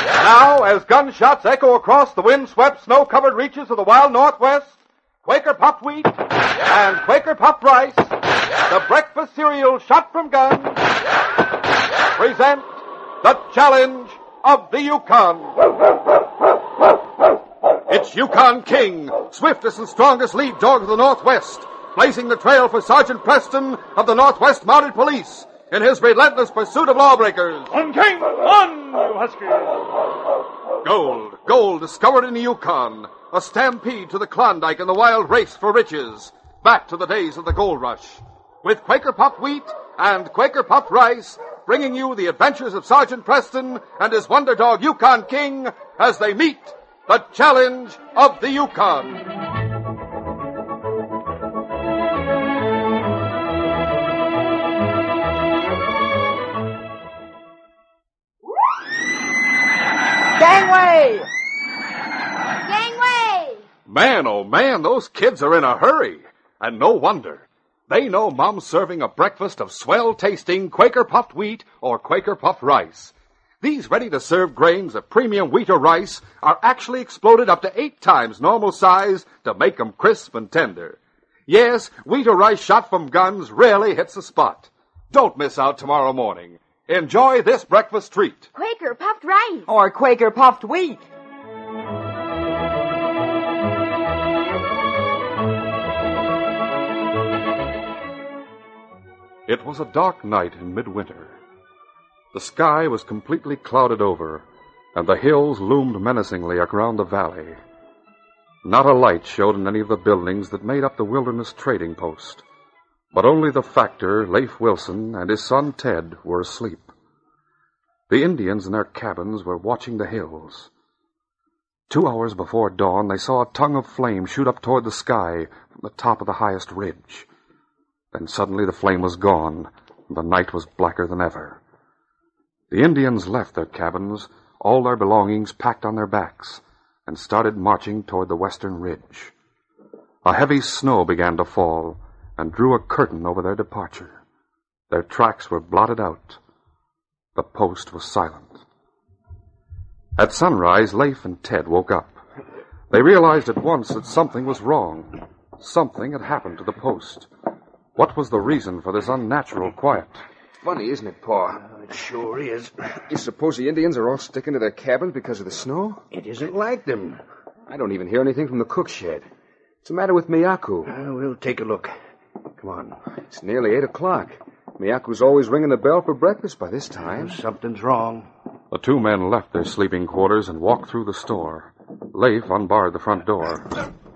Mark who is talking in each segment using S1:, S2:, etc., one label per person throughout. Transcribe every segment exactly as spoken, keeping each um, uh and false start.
S1: Now, as gunshots echo across the wind-swept, snow-covered reaches of the wild Northwest, Quaker puffed wheat and Quaker puffed rice, the breakfast cereal shot from guns, present the challenge of the Yukon. It's Yukon King, swiftest and strongest lead dog of the Northwest, blazing the trail for Sergeant Preston of the Northwest Mounted Police in his relentless pursuit of lawbreakers.
S2: On, King! On, you husky!
S1: Gold, gold discovered in the Yukon, a stampede to the Klondike and the wild race for riches, back to the days of the gold rush. With Quaker puffed wheat and Quaker puffed rice, bringing you the adventures of Sergeant Preston and his wonder dog Yukon King as they meet the challenge of the Yukon.
S3: Gangway!
S4: Gangway!
S1: Man, oh man, those kids are in a hurry. And no wonder. They know Mom's serving a breakfast of swell-tasting Quaker puffed wheat or Quaker puffed rice. These ready-to-serve grains of premium wheat or rice are actually exploded up to eight times normal size to make them crisp and tender. Yes, wheat or rice shot from guns rarely hits the spot. Don't miss out tomorrow morning. Enjoy this breakfast treat.
S4: Quaker puffed rice.
S3: Or Quaker puffed wheat.
S1: It was a dark night in midwinter. The sky was completely clouded over, and the hills loomed menacingly around the valley. Not a light showed in any of the buildings that made up the Wilderness Trading Post, but only the factor, Leif Wilson, and his son Ted were asleep. The Indians in their cabins were watching the hills. Two hours before dawn, they saw a tongue of flame shoot up toward the sky from the top of the highest ridge. Then suddenly the flame was gone, and the night was blacker than ever. The Indians left their cabins, all their belongings packed on their backs, and started marching toward the western ridge. A heavy snow began to fall and drew a curtain over their departure. Their tracks were blotted out. The post was silent. At sunrise, Leif and Ted woke up. They realized at once that something was wrong. Something had happened to the post. What was the reason for this unnatural quiet?
S5: Funny, isn't it, Pa?
S2: Uh, it sure is.
S5: You suppose the Indians are all sticking to their cabins because of the snow?
S2: It isn't like them.
S5: I don't even hear anything from the cook shed. What's the matter with Miyaku?
S2: Uh, we'll take a look. Come on.
S5: It's nearly eight o'clock. Miyaku's always ringing the bell for breakfast by this time.
S2: Something's wrong.
S1: The two men left their sleeping quarters and walked through the store. Leif unbarred the front door.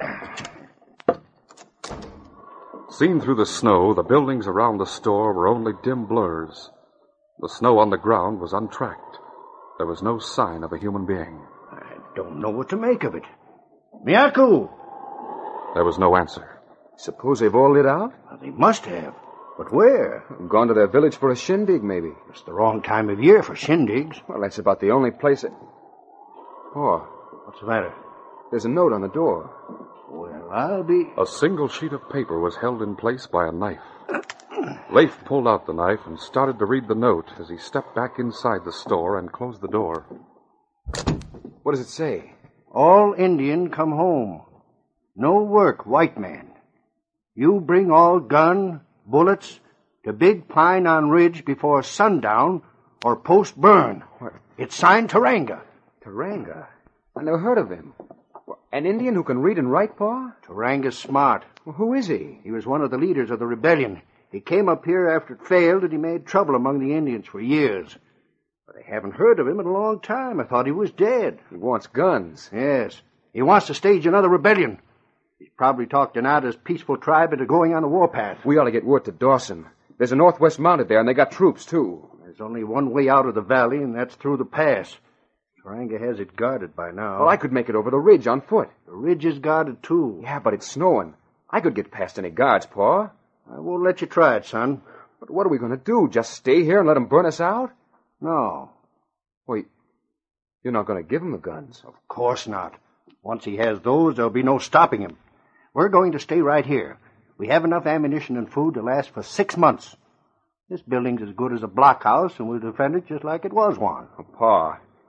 S1: Seen through the snow, the buildings around the store were only dim blurs. The snow on the ground was untracked. There was no sign of a human being.
S2: I don't know what to make of it. Miyaku!
S1: There was no answer.
S5: Suppose they've all lit out?
S2: Well, they must have. But where?
S5: Gone to their village for a shindig, maybe.
S2: It's the wrong time of year for shindigs.
S5: Well, that's about the only place that... Oh,
S2: What's the matter?
S5: there's a note on the door.
S2: Well, I'll be...
S1: A single sheet of paper was held in place by a knife. Leif pulled out the knife and started to read the note as he stepped back inside the store and closed the door.
S5: What does it say?
S2: All Indian come home. No work, white man. You bring all gun, bullets, to Big Pine on Ridge before sundown or post burn.
S5: What?
S2: It's signed Taranga.
S5: Taranga? I never heard of him. An Indian who can read and write, Pa?
S2: Taranga's smart.
S5: Well, who is he?
S2: He was one of the leaders of the rebellion. He came up here after it failed, and he made trouble among the Indians for years. But I haven't heard of him in a long time. I thought he was dead.
S5: He wants guns.
S2: Yes. He wants to stage another rebellion. He's probably talked Anada's peaceful tribe into going on the warpath.
S5: We ought to get word to Dawson. There's a Northwest Mounted there, and they got troops, too.
S2: There's only one way out of the valley, and that's through the pass. Taranga has it guarded by now.
S5: Well, I could make it over the ridge on foot.
S2: The ridge is guarded, too.
S5: Yeah, but it's snowing. I could get past any guards, Pa.
S2: I won't let you try it, son.
S5: But what are we going to do? Just stay here and let them burn us out?
S2: No.
S5: Wait, you're not going to give him the guns?
S2: Of course not. Once he has those, there'll be no stopping him. We're going to stay right here. We have enough ammunition and food to last for six months. This building's as good as a blockhouse, and we'll defend it just like it was one.
S5: Oh, Pa,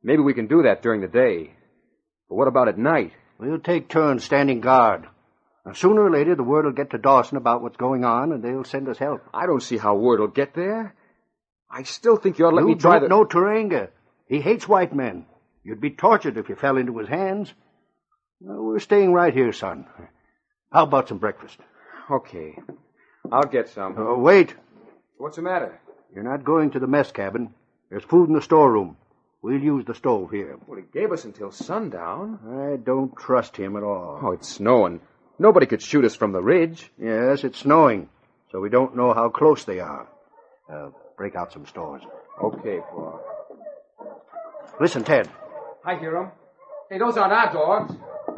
S5: Maybe we can do that during the day. But what about at night?
S2: We'll take turns standing guard. Now, sooner or later, the word will get to Dawson about what's going on, and they'll send us help.
S5: I don't see how word will get there. I still think you ought to let
S2: you
S5: me try
S2: don't
S5: the...
S2: know Turanga. He hates white men. You'd be tortured if you fell into his hands. Well, we're staying right here, son. How about some breakfast?
S5: Okay. I'll get some.
S2: Uh, wait.
S5: What's the matter?
S2: You're not going to the mess cabin. There's food in the storeroom. We'll use the stove here.
S5: Well, he gave us until sundown.
S2: I don't trust him at all.
S5: Oh, it's snowing. Nobody could shoot us from the ridge.
S2: Yes, it's snowing, so we don't know how close they are. Uh, break out some stores.
S5: Okay, Paul.
S2: Listen, Ted.
S5: I hear them. Hey, those aren't our dogs.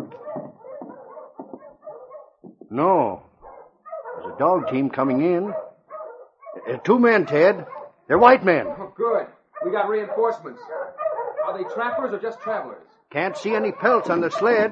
S2: No. There's a dog team coming in. Uh, two men, Ted. They're white men.
S5: Oh, good. We got reinforcements. Are they trappers or just travelers?
S2: Can't see any pelts on the sled.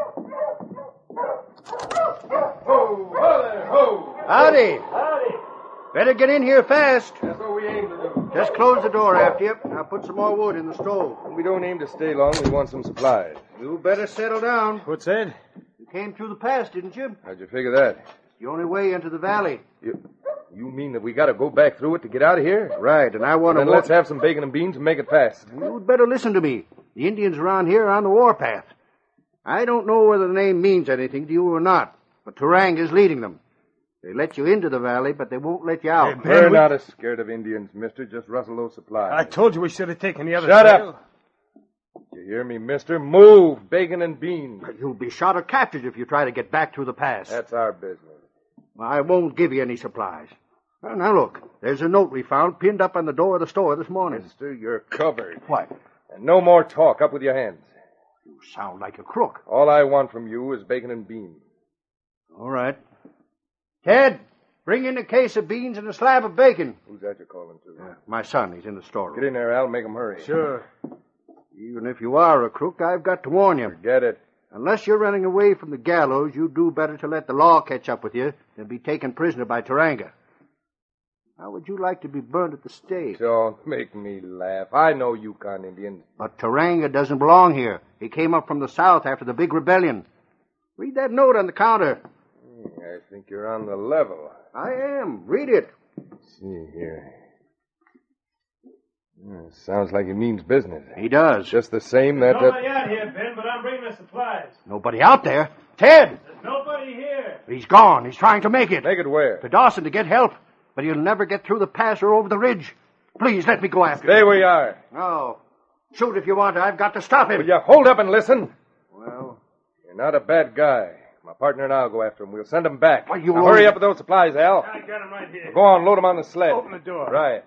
S4: Ho, ho there, ho!
S2: Howdy.
S4: Howdy!
S2: Better get in here fast.
S4: That's what we aim to do.
S2: Just close the door after you. Now put some more wood in the stove.
S4: We don't aim to stay long. We want some supplies.
S2: You better settle down.
S4: What's that?
S2: You came through the pass, didn't you?
S4: How'd you figure that?
S2: The only way into the valley.
S4: You, you mean that we got to go back through it to get out of here?
S2: Right, and I want to...
S4: Then let's have some bacon and beans and make it fast.
S2: You'd better listen to me. The Indians around here are on the warpath. I don't know whether the name means anything to you or not, but Turanga's leading them. They let you into the valley, but they won't let you out.
S6: Hey, Ben,
S4: We're
S6: we-
S4: not as scared of Indians, mister. Just rustle those supplies.
S6: I told you we should have taken the other
S4: Shut
S6: trail.
S4: up! You hear me, mister? Move! Bacon and beans.
S2: You'll be shot or captured if you try to get back through the pass.
S4: That's our business.
S2: I won't give you any supplies. Well, now look, there's a note we found pinned up on the door of the store this morning.
S4: Mister, you're covered.
S2: What?
S4: And no more talk. Up with your hands.
S2: You sound like a crook.
S4: All I want from you is bacon and beans.
S2: All right. Ted, bring in a case of beans and a slab of bacon.
S4: Who's that you're calling to?
S2: Uh, my son, he's in the storeroom.
S4: Get in there, Al. Make 'em hurry.
S6: Sure.
S2: Even if you are a crook, I've got to warn you.
S4: Forget it.
S2: Unless you're running away from the gallows, you do better to let the law catch up with you than be taken prisoner by Turanga. How would you like to be burned at the stake?
S4: Don't make me laugh. I know Yukon Indians.
S2: But Turanga doesn't belong here. He came up from the south after the big rebellion. Read that note on the counter.
S4: I think you're on the level.
S2: I am. Read it.
S4: Let's see here. Hmm, sounds like he means business.
S2: He does.
S4: Just the same that...
S6: Nobody
S4: that...
S6: out here, Ben, but I'm bringing the supplies.
S2: Nobody out there. Ted!
S6: There's nobody here.
S2: He's gone. He's trying to make it.
S4: Make it where?
S2: To Dawson to get help. But he'll never get through the pass or over the ridge. Please, let me go after
S4: Stay
S2: him.
S4: where you are.
S2: No. Shoot if you want to. I've got to stop him.
S4: Will you hold up and listen?
S2: Well,
S4: You're not a bad guy. My partner and I'll go after him. We'll send him back.
S2: Why, you
S4: Now,
S2: won't-
S4: hurry up with those supplies, Al.
S6: I got him right here.
S4: Go on, load them on the sled.
S6: Open the door.
S4: Right.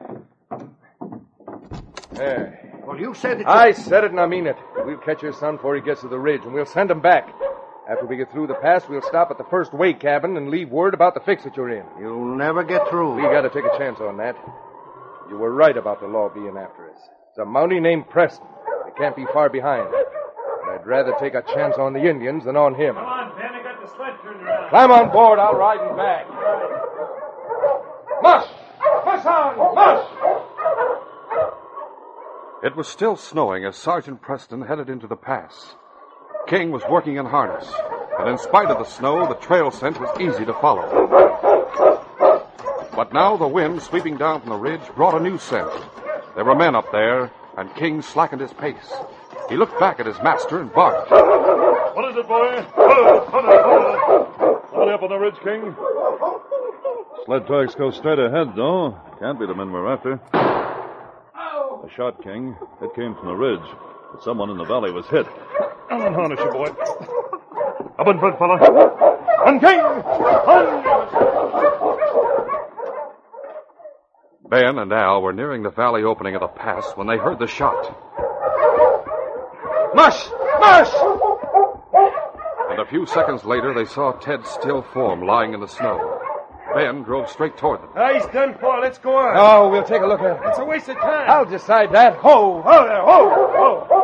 S4: There.
S2: well, you said that you...
S4: I said it and I mean it. We'll catch your son before he gets to the ridge, and we'll send him back. After we get through the pass, we'll stop at the first way cabin and leave word about the fix that you're in.
S2: You'll never get through.
S4: We got to take a chance on that. You were right about the law being after us. It's a Mountie named Preston. They can't be far behind. But I'd rather take a chance on the Indians than on him.
S6: Come on, Ben. I got the sled turned around.
S4: Climb on board. I'll ride him back. Mush! Mush on! Mush!
S1: It was still snowing as Sergeant Preston headed into the pass. King was working in harness, and in spite of the snow, the trail scent was easy to follow. But now the wind sweeping down from the ridge brought a new scent. There were men up there, and King slackened his pace. He looked back at his master and barked.
S7: What is it, boy? Somebody up on the ridge, King? Sled tracks go straight ahead, though. Can't be the men we're after. A shot, King. It came from the ridge. But someone in the valley was hit. Unharness you, boy. Up in front, fella. On, King! On!
S1: Ben and Al were nearing the valley opening of the pass when they heard the shot.
S4: Mush! Mush!
S1: And a few seconds later, they saw Ted's still form lying in the snow. Ben drove straight toward them.
S6: Ah, he's done for. Let's go on.
S4: Oh, we'll take a look at it.
S6: It's a waste of time.
S4: I'll decide that. Ho! Ho there! Ho! Ho!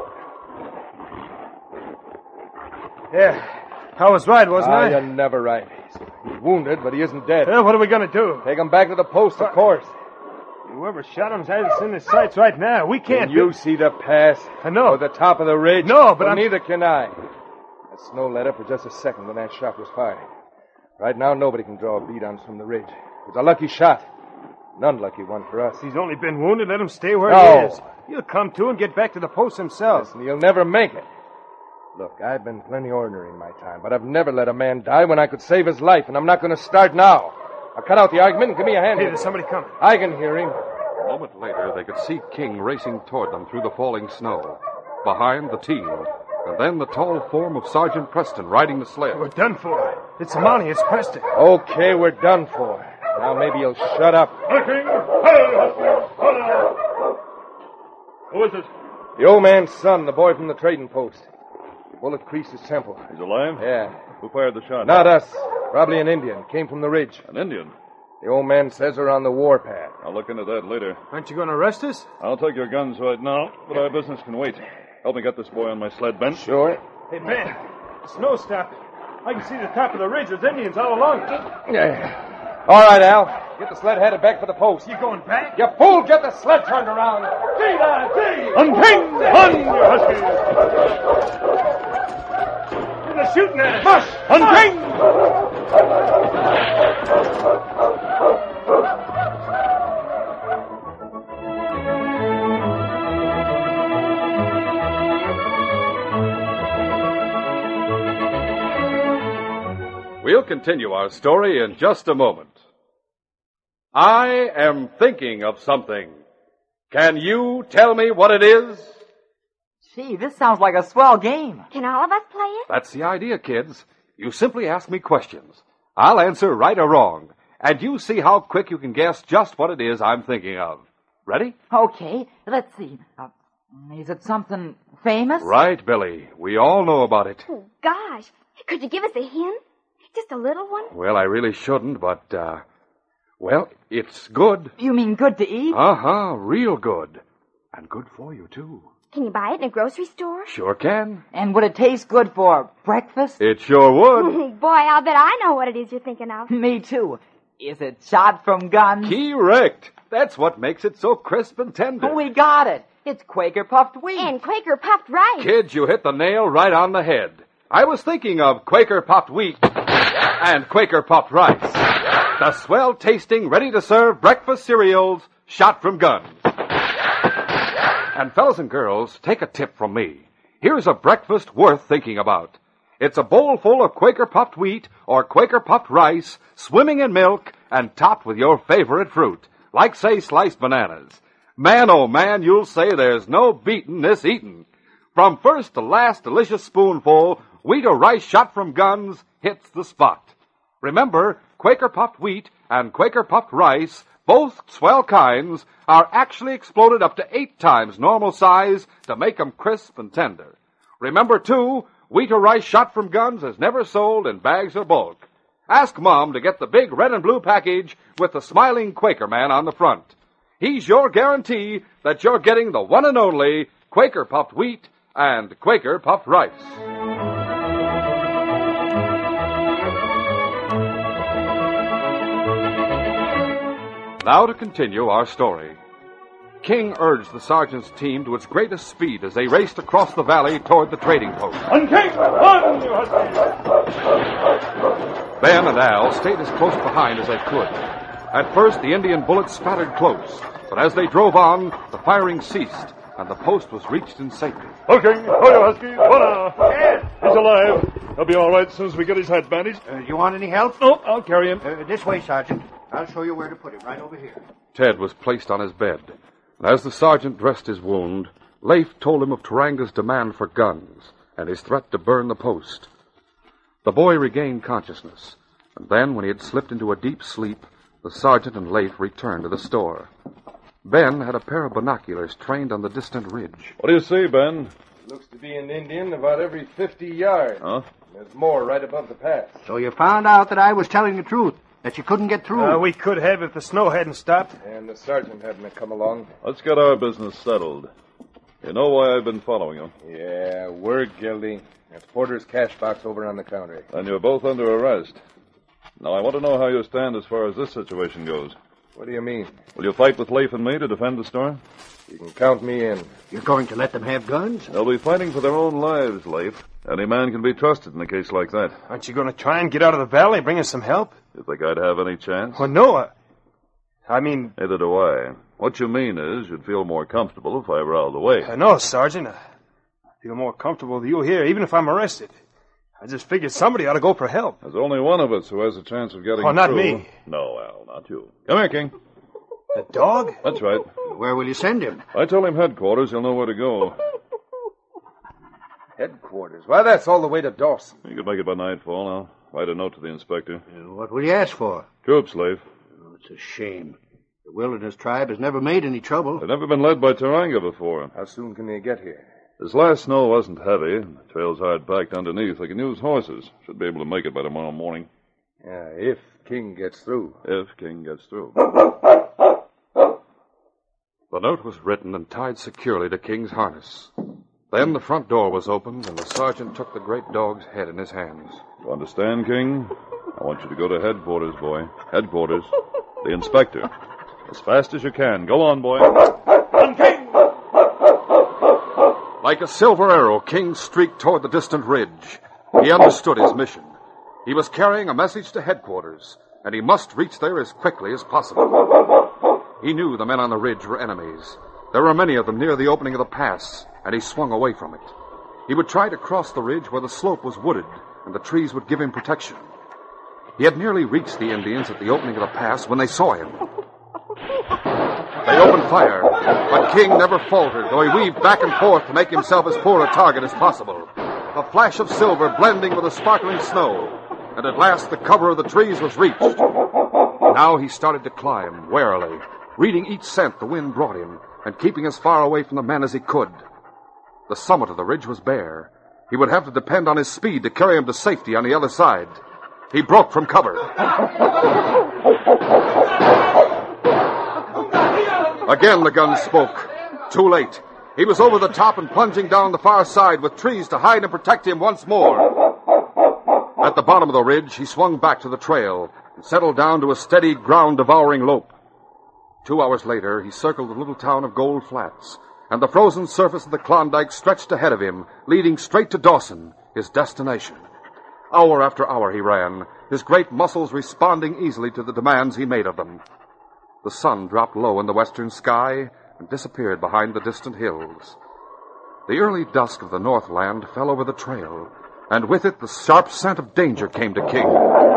S6: Yeah. I was right, wasn't
S4: Ah,
S6: I?
S4: you're never right. He's wounded, but he isn't dead.
S6: Yeah, what are we going to do?
S4: Take him back to the post, of course.
S6: Whoever shot him has us in his sights right now. We can't...
S4: Can you see the pass?
S6: I know.
S4: Or the top of the ridge?
S6: No, but
S4: well,
S6: I'm...
S4: neither can I. The snow let up for just a second when that shot was fired. Right now, nobody can draw a bead on us from the ridge. It was a lucky shot. An unlucky one for us.
S6: He's only been wounded. Let him stay where
S4: No.
S6: he is. He'll come to and get back to the post himself.
S4: Listen, he'll never make it. Look, I've been plenty ordinary in my time, but I've never let a man die when I could save his life, and I'm not going to start now. Now cut out the argument and give me a hand.
S6: Hey, there's somebody coming.
S4: I can hear him.
S1: A moment later, they could see King racing toward them through the falling snow. Behind, the team, and then the tall form of Sergeant Preston riding the sled.
S6: We're done for. It's Monty. It's Preston.
S4: Okay, we're done for. Now maybe you'll shut up.
S7: Who is it?
S4: The old man's son, the boy from the trading post. The bullet creased his temple.
S7: He's alive?
S4: Yeah.
S7: Who fired the shot?
S4: Not us. Probably an Indian. Came from the ridge.
S7: An Indian?
S4: The old man says they're on the warpath.
S7: I'll look into that later.
S6: Aren't you going to arrest us?
S7: I'll take your guns right now, but our business can wait. Help me get this boy on my sled, Ben.
S4: Sure.
S6: Hey, Ben. The snow stopped. I can see the top of the ridge. There's Indians all along.
S4: Yeah. All right, Al. Get the sled headed back for the post.
S6: You going back?
S4: You fool! Get the sled turned around. Gee, now, gee!
S7: Unping! Hun, you huskies!
S6: They're shooting at us.
S4: Mush!
S7: Unping!
S1: We'll continue our story in just a moment. I am thinking of something. Can you tell me what it is?
S3: Gee, this sounds like a swell game.
S8: Can all of us play it?
S1: That's the idea, kids. You simply ask me questions. I'll answer right or wrong, and you see how quick you can guess just what it is I'm thinking of. Ready?
S3: Okay, let's see. Uh, is it something famous?
S1: Right, Billy. We all know about it.
S8: Oh, gosh. Could you give us a hint? Just a little one?
S1: Well, I really shouldn't, but, uh, well, it's good.
S3: You mean good to eat?
S1: Uh-huh, real good. And good for you, too.
S8: Can you buy it in a grocery store?
S1: Sure can.
S3: And would it taste good for breakfast?
S1: It sure would.
S8: Oh, boy, I'll bet I know what it is you're thinking of.
S3: Me too. Is it shot from guns?
S1: Correct. That's what makes it so crisp and tender.
S3: We got it. It's Quaker puffed wheat.
S8: And Quaker puffed rice.
S1: Kids, you hit the nail right on the head. I was thinking of Quaker puffed wheat and Quaker puffed rice. The swell-tasting, ready-to-serve breakfast cereals shot from guns. And fellas and girls, take a tip from me. Here's a breakfast worth thinking about. It's a bowl full of Quaker puffed wheat or Quaker puffed rice, swimming in milk, and topped with your favorite fruit, like, say, sliced bananas. Man, oh man, you'll say there's no beatin' this eatin'. From first to last delicious spoonful, wheat or rice shot from guns hits the spot. Remember, Quaker puffed wheat and Quaker puffed rice, both swell kinds, are actually exploded up to eight times normal size to make 'em crisp and tender. Remember, too, wheat or rice shot from guns is never sold in bags or bulk. Ask Mom to get the big red and blue package with the smiling Quaker man on the front. He's your guarantee that you're getting the one and only Quaker puffed wheat and Quaker puffed rice. Now to continue our story. King urged the sergeant's team to its greatest speed as they raced across the valley toward the trading post.
S7: Unking! Run, you huskies!
S1: Ben and Al stayed as close behind as they could. At first, the Indian bullets spattered close, but as they drove on, the firing ceased, and the post was reached in safety.
S7: Unking! Oh, you huskies! Hola! Yes. He's alive. He'll be all right as soon as we get his head bandaged.
S2: Uh, you want any help?
S7: No, I'll carry him.
S2: Uh, this way, Sergeant. I'll show you where to put it, right over here.
S1: Ted was placed on his bed, and as the sergeant dressed his wound, Leif told him of Taranga's demand for guns and his threat to burn the post. The boy regained consciousness, and then, when he had slipped into a deep sleep, the sergeant and Leif returned to the store. Ben had a pair of binoculars trained on the distant ridge.
S7: What do you see, Ben?
S4: Looks to be an Indian about every fifty yards.
S7: Huh?
S4: There's more right above the pass.
S2: So you found out that I was telling the truth, that you couldn't get through.
S6: Uh, we could have if the snow hadn't stopped.
S4: And the sergeant hadn't have come along.
S7: Let's get our business settled. You know why I've been following you.
S4: Yeah, we're guilty. That's Porter's cash box over on the counter.
S7: And you're both under arrest. Now, I want to know how you stand as far as this situation goes.
S4: What do you mean?
S7: Will you fight with Leif and me to defend the store?
S4: You can count me in.
S2: You're going to let them have guns?
S7: They'll be fighting for their own lives, Leif. Any man can be trusted in a case like that.
S6: Aren't you going to try and get out of the valley, bring us some help?
S7: You think I'd have any chance?
S6: Well, no. I, I mean...
S7: Neither do I. What you mean is you'd feel more comfortable if I were out of the way.
S6: I know, Sergeant. I feel more comfortable with you here, even if I'm arrested. I just figured somebody ought to go for help.
S7: There's only one of us who has a chance of getting
S6: Oh, not
S7: through.
S6: me.
S7: No, Al, not you. Come here, King.
S6: The dog?
S7: That's right.
S2: Where will you send him?
S7: I told him headquarters. He'll know where to go.
S4: Headquarters? Why, that's all the way to Dawson.
S7: You could make it by nightfall. I'll write a note to the inspector.
S2: Uh, what will you ask for?
S7: Troops, Leif.
S2: Oh, it's a shame. The Wilderness Tribe has never made any trouble.
S7: They've never been led by Taranga before.
S4: How soon can they get here?
S7: This last snow wasn't heavy. The trail's hard packed underneath. They can use horses. Should be able to make it by tomorrow morning.
S4: Yeah, if King gets through.
S7: If King gets through.
S1: The note was written and tied securely to King's harness. Then the front door was opened, and the sergeant took the great dog's head in his hands.
S7: You understand, King? I want you to go to headquarters, boy. Headquarters. The inspector. As fast as you can. Go on, boy.
S6: On King!
S1: Like a silver arrow, King streaked toward the distant ridge. He understood his mission. He was carrying a message to headquarters, and he must reach there as quickly as possible. He knew the men on the ridge were enemies. There were many of them near the opening of the pass, and he swung away from it. He would try to cross the ridge where the slope was wooded, and the trees would give him protection. He had nearly reached the Indians at the opening of the pass when they saw him. They opened fire, but King never faltered, though he weaved back and forth to make himself as poor a target as possible. The flash of silver blending with the sparkling snow, and at last the cover of the trees was reached. Now he started to climb, warily, reading each scent the wind brought him, and keeping as far away from the men as he could. The summit of the ridge was bare. He would have to depend on his speed to carry him to safety on the other side. He broke from cover. Again the gun spoke. Too late. He was over the top and plunging down the far side with trees to hide and protect him once more. At the bottom of the ridge, he swung back to the trail and settled down to a steady, ground-devouring lope. Two hours later, he circled the little town of Gold Flats, and the frozen surface of the Klondike stretched ahead of him, leading straight to Dawson, his destination. Hour after hour he ran, his great muscles responding easily to the demands he made of them. The sun dropped low in the western sky and disappeared behind the distant hills. The early dusk of the Northland fell over the trail, and with it the sharp scent of danger came to King.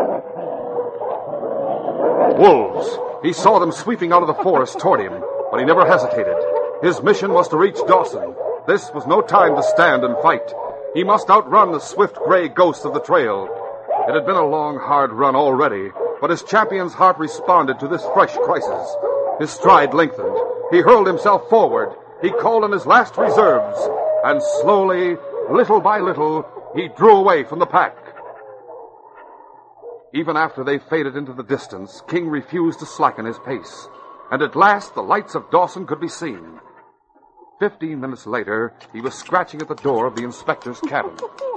S1: Wolves! He saw them sweeping out of the forest toward him, but he never hesitated. His mission was to reach Dawson. This was no time to stand and fight. He must outrun the swift gray ghosts of the trail. It had been a long, hard run already, but his champion's heart responded to this fresh crisis. His stride lengthened. He hurled himself forward. He called on his last reserves, and slowly, little by little, he drew away from the pack. Even after they faded into the distance, King refused to slacken his pace, and at last the lights of Dawson could be seen. Fifteen minutes later, he was scratching at the door of the inspector's cabin.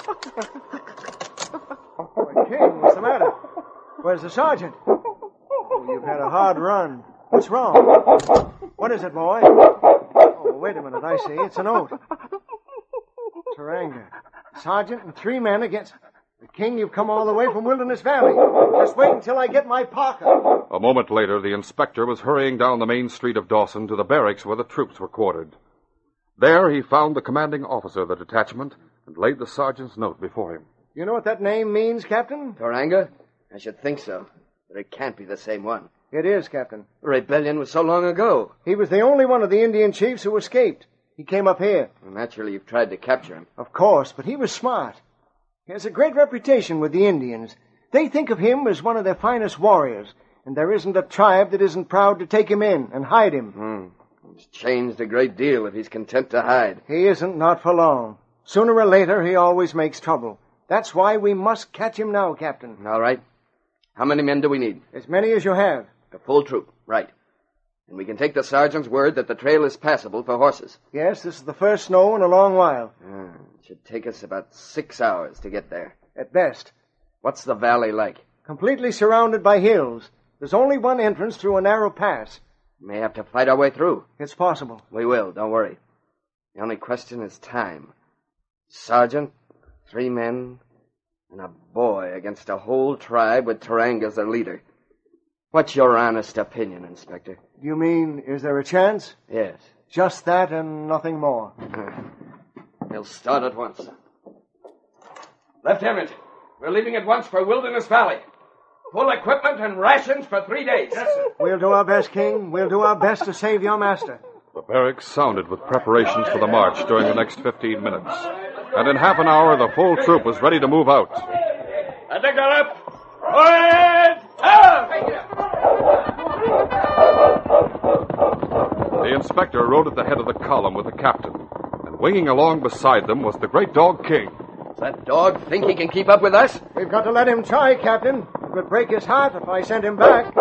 S9: Why, King, what's the matter? Where's the sergeant? Oh, you've had a hard run. What's wrong? What is it, boy? Oh, wait a minute, I see. It's a note. Taranga. Sergeant and three men against... The King, you've come all the way from Wilderness Valley. Just wait until I get my parka.
S1: A moment later, the inspector was hurrying down the main street of Dawson to the barracks where the troops were quartered. There he found the commanding officer of the detachment and laid the sergeant's note before him.
S9: You know what that name means, Captain?
S10: Taranga? I should think so. But it can't be the same one.
S9: It is, Captain.
S10: The rebellion was so long ago.
S9: He was the only one of the Indian chiefs who escaped. He came up here.
S10: Well, naturally, you've tried to capture him.
S9: Of course, but he was smart. He has a great reputation with the Indians. They think of him as one of their finest warriors, and there isn't a tribe that isn't proud to take him in and hide him.
S10: Hmm. He's changed a great deal if he's content to hide.
S9: He isn't, not for long. Sooner or later, he always makes trouble. That's why we must catch him now, Captain.
S10: All right. How many men do we need?
S9: As many as you have.
S10: A full troop, right. And we can take the sergeant's word that the trail is passable for horses.
S9: Yes, this is the first snow in a long while.
S10: Ah, it should take us about six hours to get there.
S9: At best.
S10: What's the valley like?
S9: Completely surrounded by hills. There's only one entrance through a narrow pass.
S10: May have to fight our way through.
S9: It's possible.
S10: We will, don't worry. The only question is time. Sergeant, three men, and a boy against a whole tribe with Tarang as their leader. What's your honest opinion, Inspector?
S9: You mean, is there a chance?
S10: Yes.
S9: Just that and nothing more.
S10: We'll start at once. Lieutenant, we're leaving at once for Wilderness Valley. Full equipment and rations for three days.
S9: Yes, sir. We'll do our best, King. We'll do our best to save your master.
S1: The barracks sounded with preparations for the march during the next fifteen minutes. And in half an hour, the full troop was ready to move out.
S11: At the gallop! Forward! Up!
S1: The inspector rode at the head of the column with the captain, and winging along beside them was the great dog King.
S10: Does that dog think he can keep up with us?
S9: We've got to let him try, Captain. It would break his heart if I sent him back.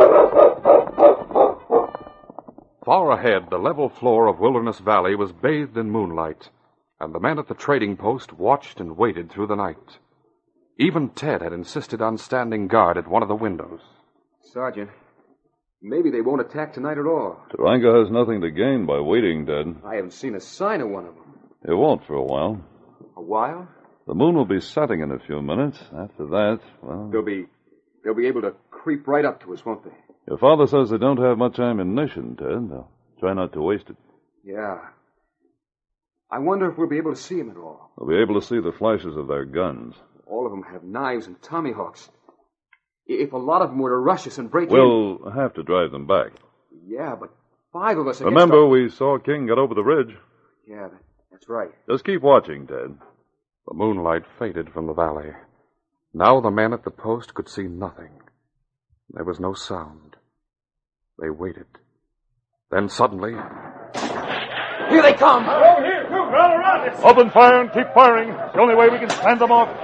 S1: Far ahead, the level floor of Wilderness Valley was bathed in moonlight, and the men at the trading post watched and waited through the night. Even Ted had insisted on standing guard at one of the windows.
S5: Sergeant, maybe they won't attack tonight at all.
S7: Taranga has nothing to gain by waiting, Ted.
S5: I haven't seen a sign of one of them.
S7: It won't for a while.
S5: A while?
S7: The moon will be setting in a few minutes. After that, well...
S5: They'll be... they'll be able to creep right up to us, won't they?
S7: Your father says they don't have much ammunition, Ted. They'll try not to waste it.
S5: Yeah. I wonder if we'll be able to see them at all.
S7: We'll be able to see the flashes of their guns.
S5: All of them have knives and tomahawks. If a lot of them were to rush us and break
S7: we'll
S5: in...
S7: We'll have to drive them back.
S5: Yeah, but five of us against...
S7: Remember,
S5: a...
S7: we saw King get over the ridge.
S5: Yeah, that, that's right.
S7: Just keep watching, Ted.
S1: The moonlight faded from the valley. Now the men at the post could see nothing. There was no sound. They waited. Then suddenly...
S10: Here they come!
S11: Oh, here, too. All around us.
S7: Open fire and keep firing. It's the only way we can stand them off.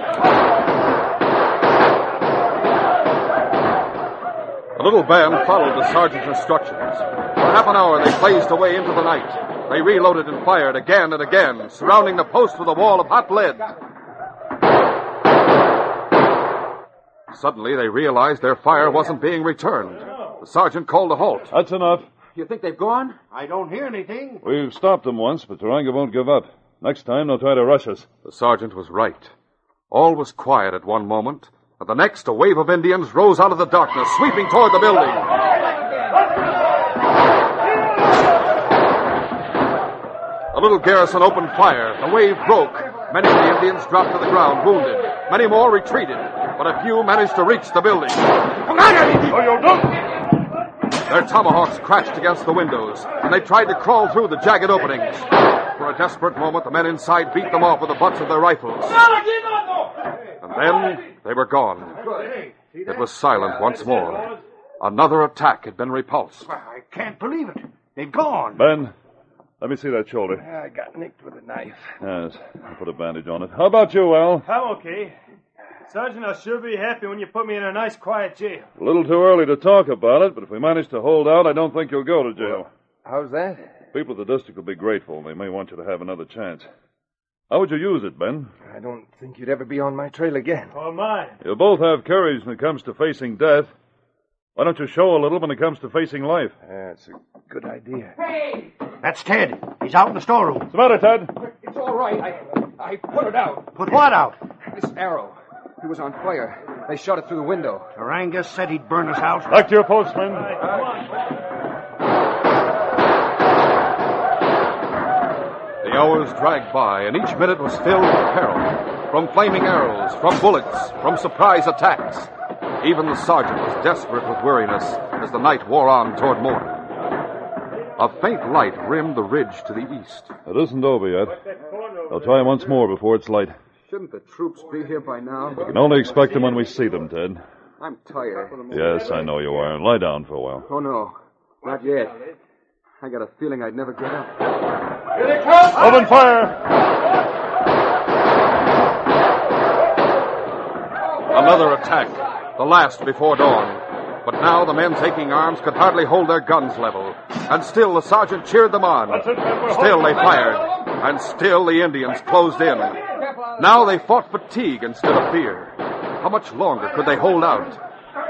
S1: The little band followed the sergeant's instructions. For half an hour, they blazed away into the night. They reloaded and fired again and again, surrounding the post with a wall of hot lead. Suddenly, they realized their fire wasn't being returned. The sergeant called a halt.
S7: That's enough.
S5: You think they've gone?
S2: I don't hear anything.
S7: We've stopped them once, but Taranga won't give up. Next time, they'll try to rush us.
S1: The sergeant was right. All was quiet at one moment, and the next, a wave of Indians rose out of the darkness, sweeping toward the building. The little garrison opened fire. The wave broke. Many of the Indians dropped to the ground, wounded. Many more retreated, but a few managed to reach the building.
S11: Come on, or you'll do.
S1: Their tomahawks crashed against the windows, and they tried to crawl through the jagged openings. For a desperate moment, the men inside beat them off with the butts of their rifles. And then they were gone. It was silent once more. Another attack had been repulsed.
S2: I can't believe it. They've gone.
S7: Ben, let me see that shoulder.
S4: I got nicked with a knife.
S7: Yes, I'll put a bandage on it. How about you, Al?
S6: I'm okay. Sergeant, I'll sure be happy when you put me in a nice, quiet jail.
S7: A little too early to talk about it, but if we manage to hold out, I don't think you'll go to jail.
S4: How's that?
S7: People of the district will be grateful. They may want you to have another chance. How would you use it, Ben?
S4: I don't think you'd ever be on my trail again.
S6: Oh, mine.
S7: You both have courage when it comes to facing death. Why don't you show a little when it comes to facing life?
S4: That's a good idea.
S11: Hey!
S2: That's Ted. He's out in the storeroom.
S7: What's the matter, Ted?
S5: It's all right. I, I put it out.
S2: Put what out?
S5: This arrow. It was on fire. They shot it through the window.
S2: Taranga said he'd burn us out.
S7: Back to your post, men.
S1: The hours dragged by, and each minute was filled with peril. From flaming arrows, from bullets, from surprise attacks. Even the sergeant was desperate with weariness as the night wore on toward morning. A faint light rimmed the ridge to the east.
S7: It isn't over yet. They'll try once more before it's light.
S5: Shouldn't the troops be here by now?
S7: We can only expect them when we see them, Ted.
S5: I'm tired.
S7: Yes, I know you are. Lie down for a while.
S5: Oh, no. Not yet. I got a feeling I'd never get up.
S11: Here they come!
S7: Open fire!
S1: Another attack, the last before dawn. But now the men taking arms could hardly hold their guns level. And still the sergeant cheered them on. Still they fired. And still the Indians closed in. Now they fought fatigue instead of fear. How much longer could they hold out?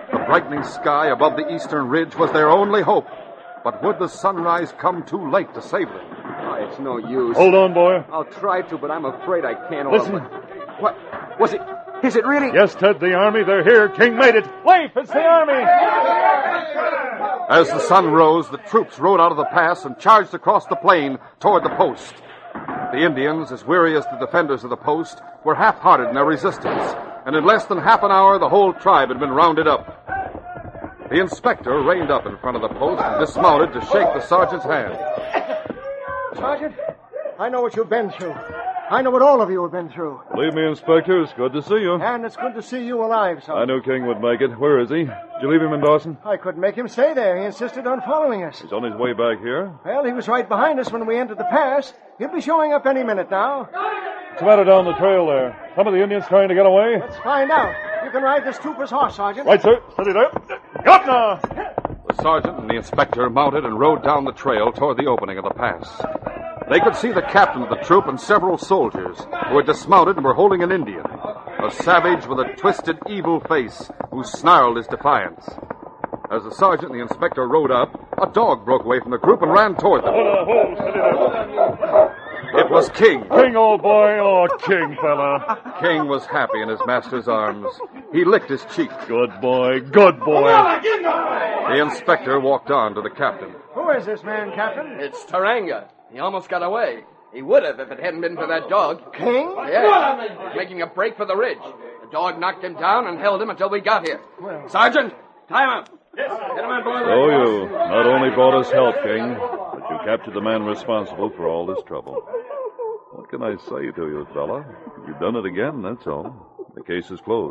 S1: The brightening sky above the eastern ridge was their only hope. But would the sunrise come too late to save them?
S5: Oh, it's no use.
S7: Hold on, boy.
S5: I'll try to, but I'm afraid I can't.
S7: Listen.
S5: What? Was it? Is it really?
S7: Yes, Ted, the army. They're here. King made it. Leif, it's the army.
S1: As the sun rose, the troops rode out of the pass and charged across the plain toward the post. The Indians, as weary as the defenders of the post, were half-hearted in their resistance, and in less than half an hour the whole tribe had been rounded up. The inspector reined up in front of the post and dismounted to shake the sergeant's hand.
S9: Sergeant, I know what you've been through. I know what all of you have been through.
S7: Believe me, Inspector, it's good to see you.
S9: And it's good to see you alive, Sergeant.
S7: I knew King would make it. Where is he? Did you leave him in Dawson?
S9: I couldn't make him stay there. He insisted on following us.
S7: He's on his way back here.
S9: Well, he was right behind us when we entered the pass. He'll be showing up any minute now.
S7: What's the matter down the trail there? Some of the Indians trying to get away?
S9: Let's find out. You can ride this trooper's horse, Sergeant.
S7: Right, sir. Steady there. Get up now!
S1: The sergeant and the inspector mounted and rode down the trail toward the opening of the pass. They could see the captain of the troop and several soldiers who had dismounted and were holding an Indian, a savage with a twisted, evil face who snarled his defiance. As the sergeant and the inspector rode up, a dog broke away from the group and ran toward them.
S7: Hold on, hold, steady there.
S1: It was King.
S7: King, old boy. Oh, King, fella.
S1: King was happy in his master's arms. He licked his cheek.
S7: Good boy, good boy.
S1: The inspector walked on to the captain.
S9: Who is this man, Captain?
S10: It's Taranga. He almost got away. He would have if it hadn't been for that dog.
S9: King?
S10: Yes. He's making a break for the ridge. The dog knocked him down and held him until we got here.
S9: Well.
S10: Sergeant, tie him up. Yes. Get him on board.
S7: So you not only brought us help, King, but you captured the man responsible for all this trouble. What can I say to you, fella? You've done it again, that's all. The case is closed.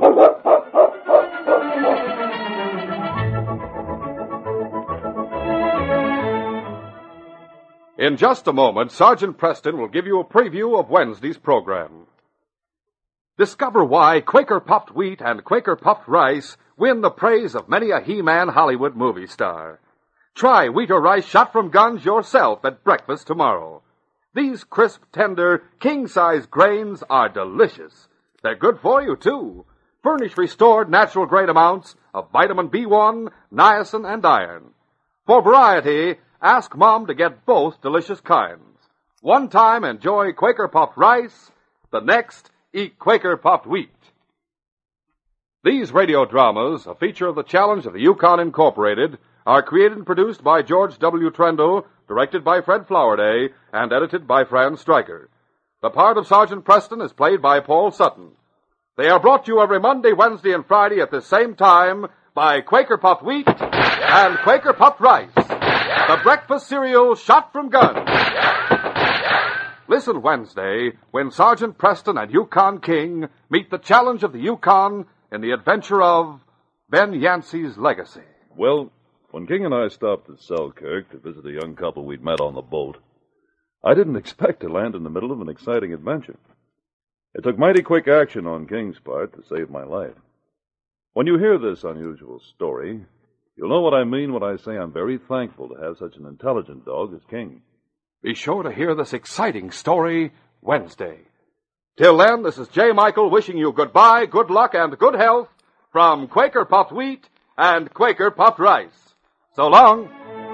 S1: In just a moment, Sergeant Preston will give you a preview of Wednesday's program. Discover why Quaker Puffed Wheat and Quaker Puffed Rice win the praise of many a He-Man Hollywood movie star. Try wheat or rice shot from guns yourself at breakfast tomorrow. These crisp, tender, king-size grains are delicious. They're good for you, too. Furnish restored natural-grade amounts of vitamin B one, niacin, and iron. For variety, ask Mom to get both delicious kinds. One time, enjoy Quaker Puffed Rice. The next, eat Quaker Puffed Wheat. These radio dramas, a feature of the Challenge of the Yukon Incorporated, are created and produced by George W. Trendle, directed by Fred Flowerday, and edited by Fran Stryker. The part of Sergeant Preston is played by Paul Sutton. They are brought to you every Monday, Wednesday, and Friday at the same time by Quaker Puffed Wheat and Quaker Puffed Rice, the breakfast cereal shot from guns. Listen Wednesday when Sergeant Preston and Yukon King meet the Challenge of the Yukon in the adventure of Ben Yancey's Legacy.
S7: Well, when King and I stopped at Selkirk to visit a young couple we'd met on the boat, I didn't expect to land in the middle of an exciting adventure. It took mighty quick action on King's part to save my life. When you hear this unusual story, you'll know what I mean when I say I'm very thankful to have such an intelligent dog as King.
S1: Be sure to hear this exciting story Wednesday. Till then, this is J. Michael wishing you goodbye, good luck, and good health from Quaker Puffed Wheat and Quaker Puffed Rice. So long.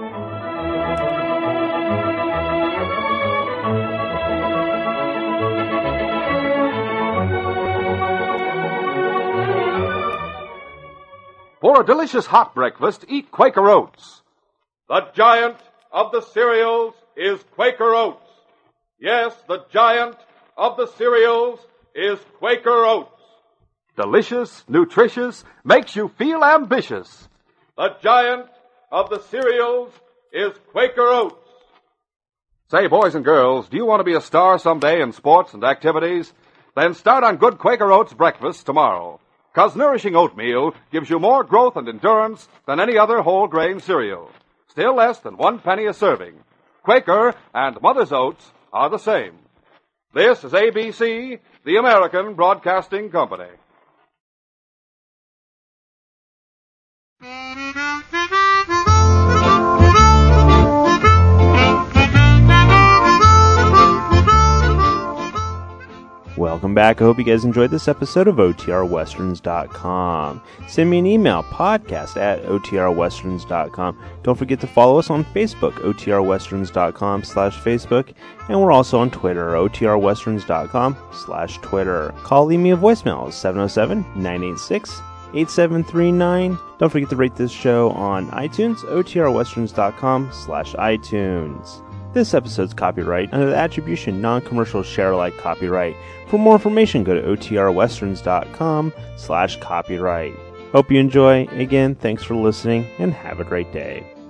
S1: For a delicious hot breakfast, eat Quaker Oats. The giant of the cereals is Quaker Oats. Yes, the giant of the cereals is Quaker Oats. Delicious, nutritious, makes you feel ambitious. The giant of the cereals is Quaker Oats. Say, boys and girls, do you want to be a star someday in sports and activities? Then start on good Quaker Oats breakfast tomorrow. 'Cause nourishing oatmeal gives you more growth and endurance than any other whole grain cereal. Still less than one penny a serving. Quaker and Mother's Oats are the same. This is A B C, the American Broadcasting Company.
S12: Welcome back. I hope you guys enjoyed this episode of O T R Westerns dot com. Send me an email, podcast at O T R Westerns dot com. Don't forget to follow us on Facebook, O T R Westerns dot com slash Facebook. And we're also on Twitter, O T R Westerns dot com slash Twitter. Call, leave me a voicemail, seven oh seven, nine eight six, eight seven three nine. Don't forget to rate this show on iTunes, O T R Westerns dot com slash iTunes. This episode's copyright under the attribution non-commercial share-alike copyright. For more information, go to O T R Westerns dot com slash copyright. Hope you enjoy. Again, thanks for listening, and have a great day.